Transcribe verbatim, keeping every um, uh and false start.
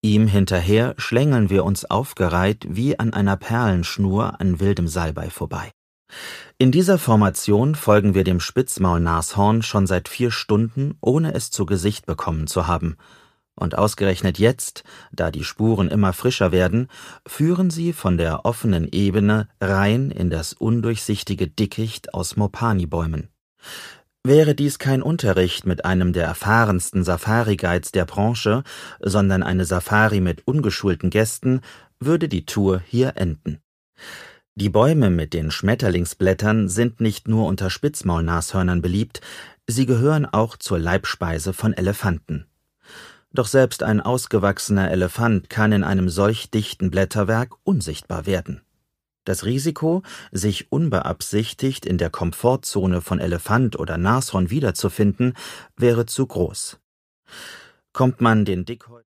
Ihm hinterher schlängeln wir uns aufgereiht wie an einer Perlenschnur an wildem Salbei vorbei. In dieser Formation folgen wir dem Spitzmaulnashorn schon seit vier Stunden, ohne es zu Gesicht bekommen zu haben. Und ausgerechnet jetzt, da die Spuren immer frischer werden, führen sie von der offenen Ebene rein in das undurchsichtige Dickicht aus Mopani-Bäumen. Wäre dies kein Unterricht mit einem der erfahrensten Safari-Guides der Branche, sondern eine Safari mit ungeschulten Gästen, würde die Tour hier enden. Die Bäume mit den Schmetterlingsblättern sind nicht nur unter Spitzmaulnashörnern beliebt, sie gehören auch zur Leibspeise von Elefanten. Doch selbst ein ausgewachsener Elefant kann in einem solch dichten Blätterwerk unsichtbar werden. Das Risiko, sich unbeabsichtigt in der Komfortzone von Elefant oder Nashorn wiederzufinden, wäre zu groß. Kommt man den Dickhäutigen